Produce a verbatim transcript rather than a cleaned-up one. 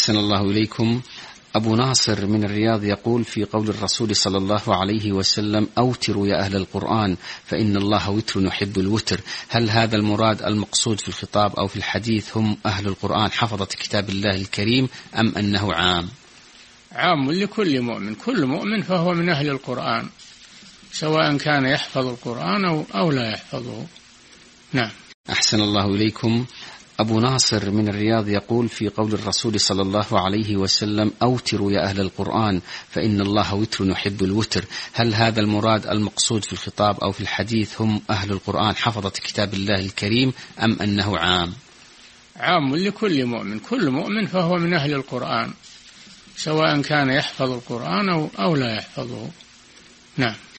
أحسن الله إليكم. أبو ناصر من الرياض يقول في قول الرسول صلى الله عليه وسلم: أوتروا يا أهل القرآن فإن الله وتر يحب الوتر، هل هذا المراد المقصود في الخطاب أو في الحديث هم أهل القرآن حفظة كتاب الله الكريم، أم أنه عام؟ عام لكل مؤمن، كل مؤمن فهو من أهل القرآن، سواء كان يحفظ القرآن أو, أو لا يحفظه. نعم. أحسن الله إليكم. أبو ناصر من الرياض يقول في قول الرسول صلى الله عليه وسلم: أوتروا يا أهل القرآن فإن الله وتر يحب الوتر، هل هذا المراد المقصود في الخطاب أو في الحديث هم أهل القرآن حفظة كتاب الله الكريم، أم أنه عام؟ عام لكل مؤمن، كل مؤمن فهو من أهل القرآن، سواء كان يحفظ القرآن أو, أو لا يحفظه. نعم.